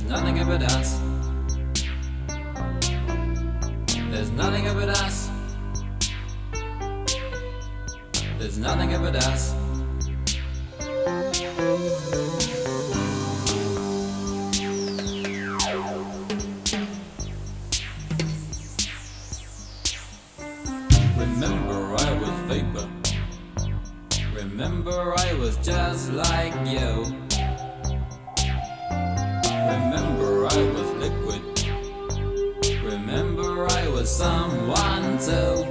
nothing but us. There's nothing but us. There's nothing but us. Remember I was vapor. Remember I was just like you. Remember I was liquid. Remember I was someone too.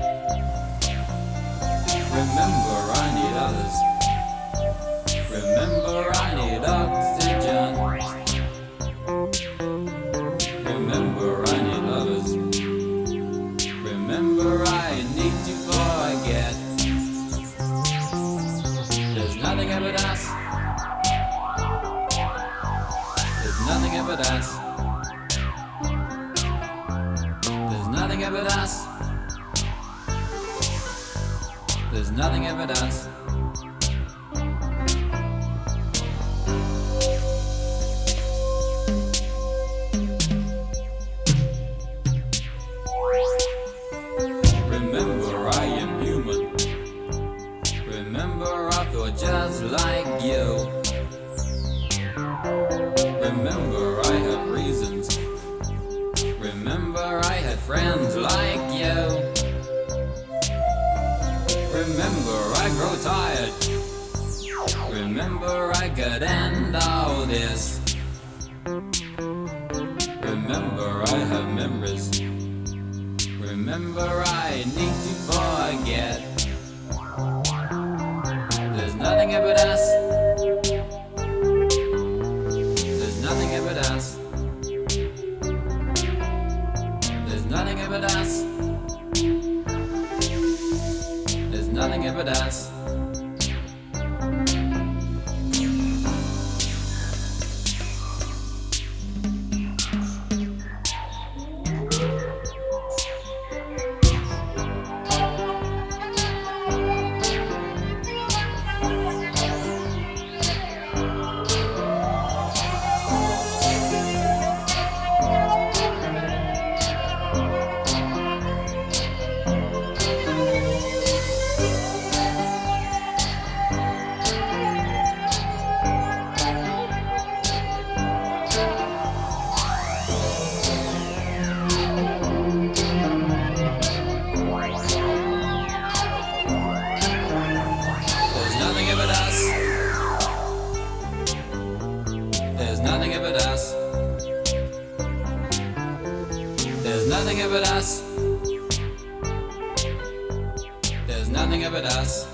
Remember I need others. Remember I need oxygen. Remember I need lovers. Remember I need to forget. There's nothing but us. There's nothing but us. There's nothing but us. There's nothing but us. Remember I am human. Remember I feel just like you. Remember I have reasons. Remember I had friends like you. Remember I grow tired. Remember I could end all this. Remember I have memories. Remember I need to forget. There's nothing but us. There's nothing but us. There's nothing but us. There's nothing but us. There's nothing but us. There's nothing but us. There's nothing but us.